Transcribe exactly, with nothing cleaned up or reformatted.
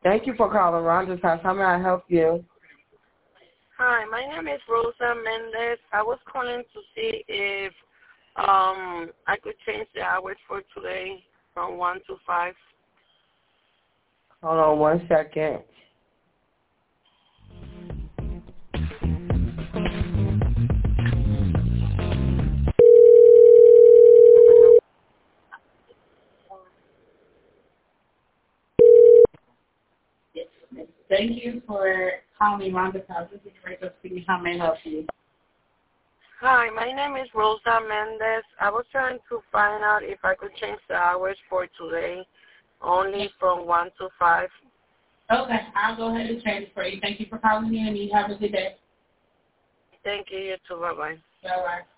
Thank you for calling Rhonda's house. How may I help you? Hi, my name is Rosa Mendez. I was calling to see if um I could change the hours for today from one to five. Hold on one second. Thank you for calling Rhonda's house. This is Rachel speaking. How may I help you? Hi, my name is Rosa Mendez. I was trying to find out if I could change the hours for today only from one to five. Okay, I'll go ahead and change it for you. Thank you for calling me, and you have a good day. Thank you. You too. Bye-bye. Bye-bye.